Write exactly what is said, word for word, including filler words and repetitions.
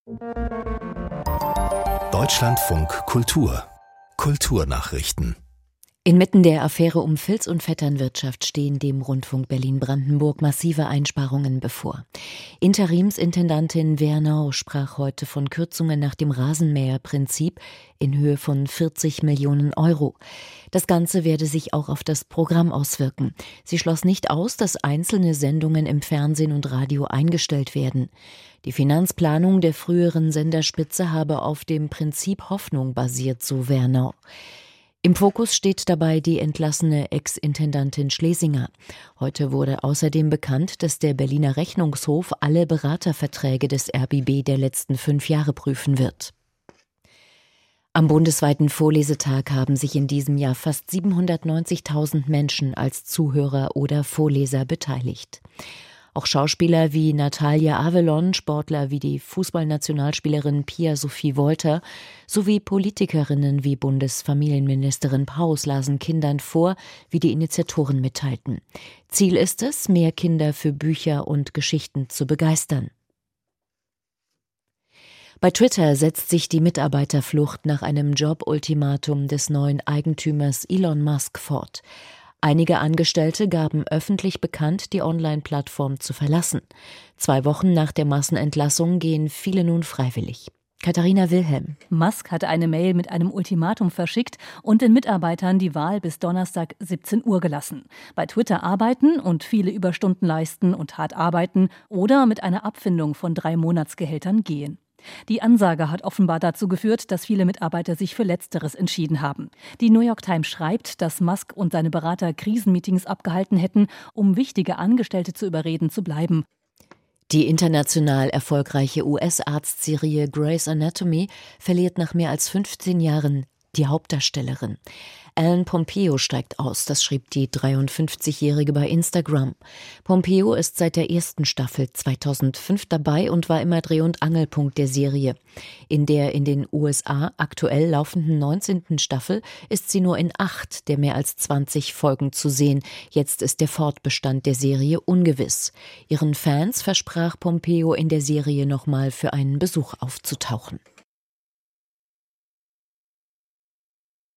Deutschlandfunk Kultur Kulturnachrichten. Inmitten der Affäre um Filz- und Vetternwirtschaft stehen dem Rundfunk Berlin-Brandenburg massive Einsparungen bevor. Interimsintendantin Wernau sprach heute von Kürzungen nach dem Rasenmäherprinzip in Höhe von vierzig Millionen Euro. Das Ganze werde sich auch auf das Programm auswirken. Sie schloss nicht aus, dass einzelne Sendungen im Fernsehen und Radio eingestellt werden. Die Finanzplanung der früheren Senderspitze habe auf dem Prinzip Hoffnung basiert, so Wernau. Im Fokus steht dabei die entlassene Ex-Intendantin Schlesinger. Heute wurde außerdem bekannt, dass der Berliner Rechnungshof alle Beraterverträge des R B B der letzten fünf Jahre prüfen wird. Am bundesweiten Vorlesetag haben sich in diesem Jahr fast siebenhundertneunzigtausend Menschen als Zuhörer oder Vorleser beteiligt. Auch Schauspieler wie Natalia Avelon, Sportler wie die Fußballnationalspielerin Pia Sophie Wolter sowie Politikerinnen wie Bundesfamilienministerin Paus lasen Kindern vor, wie die Initiatoren mitteilten. Ziel ist es, mehr Kinder für Bücher und Geschichten zu begeistern. Bei Twitter setzt sich die Mitarbeiterflucht nach einem Jobultimatum des neuen Eigentümers Elon Musk fort. Einige Angestellte gaben öffentlich bekannt, die Online-Plattform zu verlassen. Zwei Wochen nach der Massenentlassung gehen viele nun freiwillig. Katharina Wilhelm. Musk hat eine Mail mit einem Ultimatum verschickt und den Mitarbeitern die Wahl bis Donnerstag siebzehn Uhr gelassen. Bei Twitter arbeiten und viele Überstunden leisten und hart arbeiten oder mit einer Abfindung von drei Monatsgehältern gehen. Die Ansage hat offenbar dazu geführt, dass viele Mitarbeiter sich für Letzteres entschieden haben. Die New York Times schreibt, dass Musk und seine Berater Krisenmeetings abgehalten hätten, um wichtige Angestellte zu überreden, zu bleiben. Die international erfolgreiche U S-Arztserie Grey's Anatomy verliert nach mehr als fünfzehn Jahren die Hauptdarstellerin. Ellen Pompeo steigt aus, das schrieb die dreiundfünfzigjährige bei Instagram. Pompeo ist seit der ersten Staffel zweitausendfünf dabei und war immer Dreh- und Angelpunkt der Serie. In der in den U S A aktuell laufenden neunzehnten Staffel ist sie nur in acht der mehr als zwanzig Folgen zu sehen. Jetzt ist der Fortbestand der Serie ungewiss. Ihren Fans versprach Pompeo in der Serie nochmal für einen Besuch aufzutauchen.